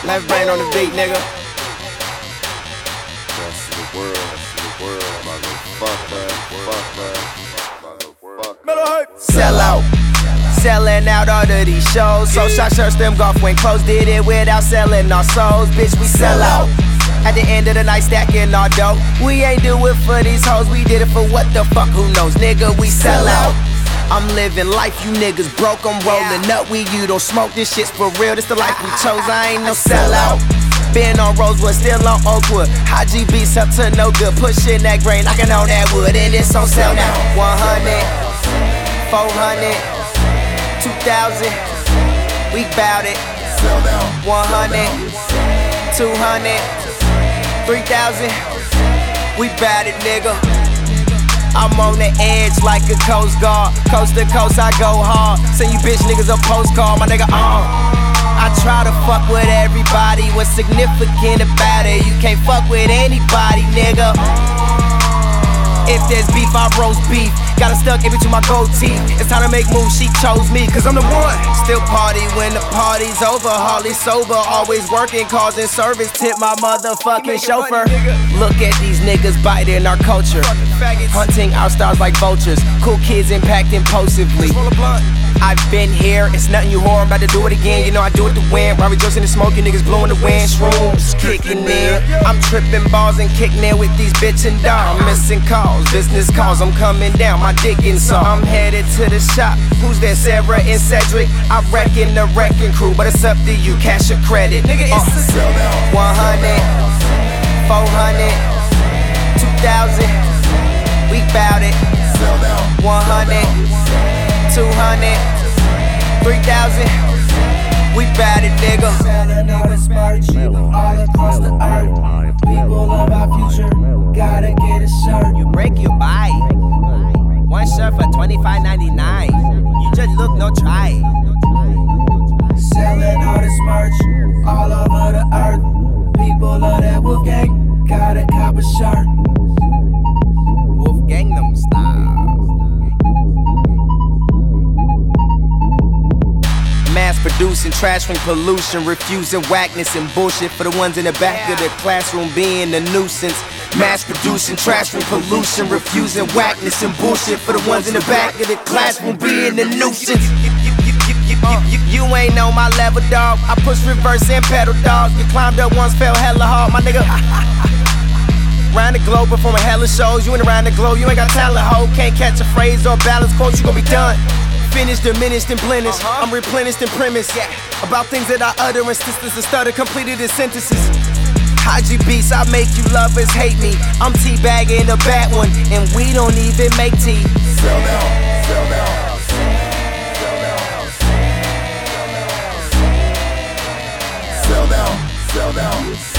Left brain on the beat, nigga. Rest of the world, motherfucker. Sell out. Selling out all of these shows. So shot shirts, them golf when closed. Did it without selling our souls. Bitch, we sell out. At the end of the night, stacking our dough. We ain't do it for these hoes. We did it for what the fuck, who knows? Nigga, we sell out. I'm living life, you niggas broke. I'm rolling up, you don't smoke. This shit's for real, this the life we chose. I ain't no sellout. Been on Rosewood, still on Oakwood. High G beats up to no good. Pushing that grain, knocking on that wood. And it's on sale now. 100, 400, 2,000. We bout it. 100, 200, 3,000. We bout it, nigga. I'm on the edge like a Coast Guard. Coast to coast, I go hard. Send you bitch niggas a postcard, my nigga, I try to fuck with everybody. What's significant about it? You can't fuck with anybody, nigga. If there's beef, I roast beef. Got her stuck in between my gold teeth. It's time to make moves, she chose me, cause I'm the one. Still party when the party's over. Hardly sober, always working, causing service. Tip my motherfucking chauffeur. Look at these niggas biting our culture. Hunting our stars like vultures. Cool kids impact impulsively. I've been here, it's nothing you whore, I'm about to do it again. You know I do it to win. While rejoicing and smoking, niggas blowing the wind. Shrooms kicking in. I'm tripping balls and kicking in with these bitchin' dogs. I'm missing calls, business calls, I'm coming down, my dick in saw. I'm headed to the shop. Who's there, Sarah and Cedric? I reckon the wrecking crew, but it's up to you, cash or credit. Nigga, it's 100, 400, 2,000. We bout it. 100. 200, 3,000, we bout it, nigga. Selling all this merch all across the earth. People of our future, gotta get a shirt. You break, you buy. One shirt for $25.99. You just look, no try. Selling all this merch all over the earth. People of that Wolf Gang, gotta cop a shirt. Wolf Gang them style. Mass producing, trash from pollution, refusing whackness and bullshit for the ones in the back of the classroom being a nuisance. Mass producing, trash from pollution, refusing whackness and bullshit for the ones in the back of the classroom being a nuisance. You ain't on my level, dog. I push reverse and pedal, dog. You climbed up once, fell hella hard, my nigga. Round the globe, performing hella shows. You ain't around the globe, you ain't got talent, ho. Can't catch a phrase or balance quote, you gon' be done. Finished, diminished, and blemished. I'm replenished and premise. About things that I utter, insistence and stutter, completed in sentences. High G beats, I make you lovers hate me. I'm teabagging a bad one, and we don't even make tea. Sell now, sell now. Sell now, sell now.